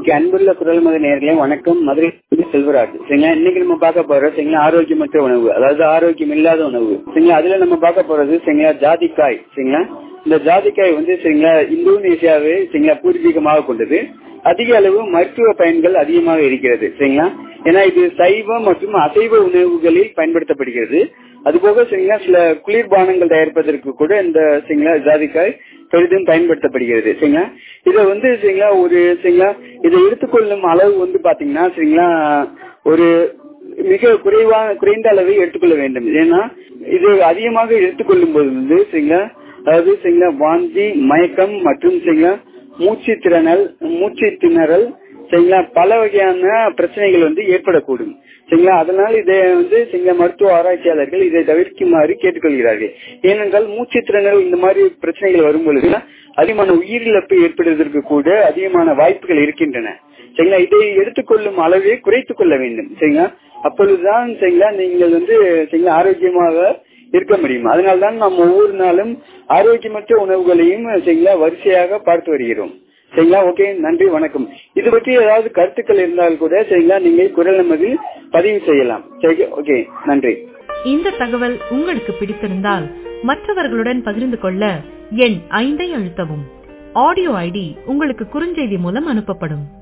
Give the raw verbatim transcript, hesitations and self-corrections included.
Okay, அன்புள்ள குரல் மத நேயர்களே வணக்கம். மதுரை செல்வராஜ். சரிங்களா, இன்னைக்கு நம்ம பார்க்க போறோம் சரிங்களா ஆரோக்கியமற்ற உணவு, அதாவது ஆரோக்கியம் இல்லாத உணவு. சரிங்களா, அதுல நம்ம பார்க்க போறது சரிங்களா ஜாதிக்காய். சரிங்களா, இந்த ஜாதிக்காய் வந்து சரிங்களா இந்தோனேசியாவை சரிங்களா பூர்வீகமாக கொண்டது. அதிக அளவு மருத்துவ பயன்கள் அதிகமாக இருக்கிறது. சரிங்களா, ஏன்னா இது சைவ மற்றும் அசைவ உணவுகளில் பயன்படுத்தப்படுகிறது. அதுபோக சரிங்களா சில குளிர்பானங்கள் தயாரிப்பதற்கு கூட இந்த சரிங்களா ஜாதிக்காய் பெரிதும் பயன்படுத்தப்படுகிறது. சரிங்களா, இதை வந்து சரிங்களா ஒரு சரிங்களா இதை எடுத்துக்கொள்ளும் அளவு வந்து பாத்தீங்கன்னா சரிங்களா ஒரு மிக குறைவான குறைந்த அளவை எடுத்துக்கொள்ள வேண்டும். ஏன்னா இது அதிகமாக எடுத்துக்கொள்ளும் போது வந்து சரிங்களா அதாவது சரிங்களா வாந்தி, மயக்கம் மற்றும் சரிங்களா மூச்சு திணறல் மூச்சு திணறல் சரிங்களா பல வகையான பிரச்சனைகள் வந்து ஏற்படக்கூடும். சரிங்களா, அதனால் இதை வந்து சரிங்களா மருத்துவ ஆராய்ச்சியாளர்கள் இதை தவிர்க்குமாறு கேட்டுக்கொள்கிறார்கள். ஏனென்றால் மூச்சு திறனல் இந்த மாதிரி பிரச்சனைகள் வரும் பொழுது அதிகமான உயிரிழப்பு ஏற்படுவதற்கு கூட அதிகமான வாய்ப்புகள் இருக்கின்றன. சரிங்களா, இதை எடுத்துக்கொள்ளும் அளவை குறைத்துக் கொள்ள வேண்டும். சரிங்களா, அப்பொழுதுதான் சரிங்களா நீங்கள் வந்து சரிங்களா ஆரோக்கியமாக இருக்க முடியும். அதனால்தான் நாம் ஒவ்வொரு நாளும் ஆரோக்கியமற்ற உணவுகளையும் சரிங்களா வரிசையாக பார்த்து வருகிறோம். சரிங்களா, ஓகே, நன்றி, வணக்கம். இது பற்றி ஏதாவது கருத்துக்கள் இருந்தால் கூட சரிங்களா நீங்கள் குரல் நமதில் பதிவு செய்யலாம். சரி, ஓகே, நன்றி. இந்த தகவல் உங்களுக்கு பிடித்திருந்தால் மற்றவர்களுடன் பகிர்ந்து கொள்ள எண் ஐந்தை அழுத்தவும். ஆடியோ ஐடி உங்களுக்கு குறுஞ்செய்தி மூலம் அனுப்பப்படும்.